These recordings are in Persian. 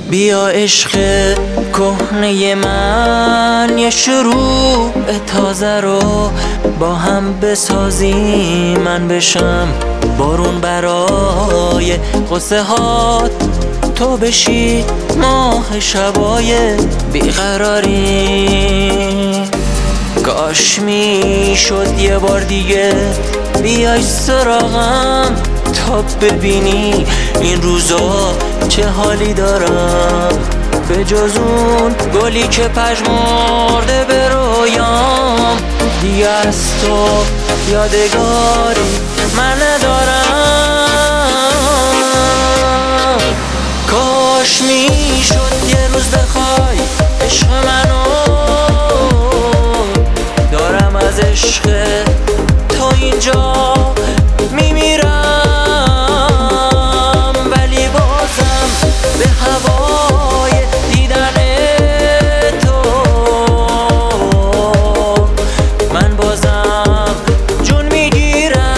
بیا عشق کهنه من، یه شروع تازه رو با هم بسازیم. من بشم بارون برای قصه هات، تو بشی ماه شبای بیقراری. کاش میشد یه بار دیگه بیای سراغم تا ببینی این روزا چه حالی دارم. به جز اون گلی که پژمرده به رویام، دیگه از تو یادگاری من ندارم. کاش میشد یه روز بخوای عشق منو، دارم از عشق تا اینجا میمیرم، ولی بازم به هوای دیدن تو من بازم جون میگیرم.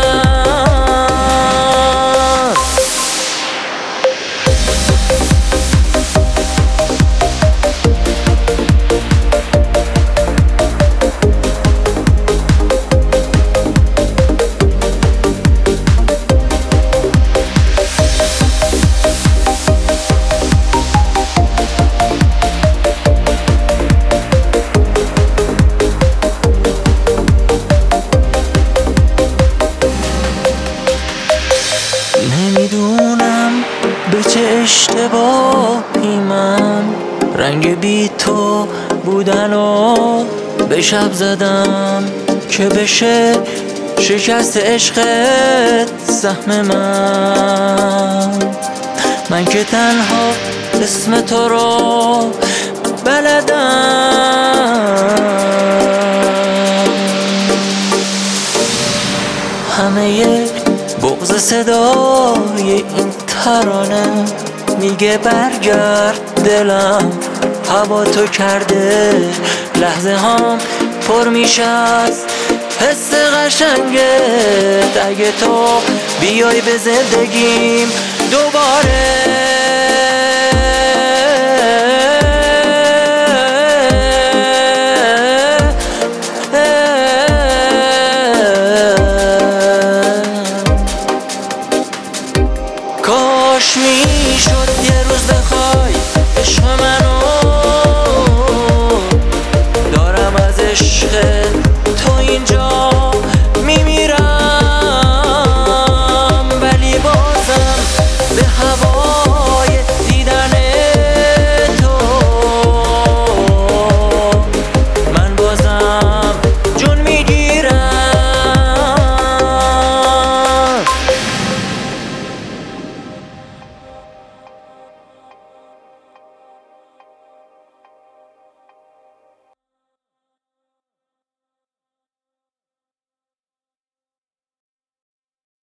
نمیدونم به چه اشتباهی من رنگ بی تو بودن و به شب زدم که بشه شکست عشقت سهم من که تنها اسم تو رو بلدم. همه بغض صدای این ترانه میگه برگرد دلم، هوا تو کرده لحظه هام پر میشه از حس قشنگت. اگه تو بیای به زندگیم دوباره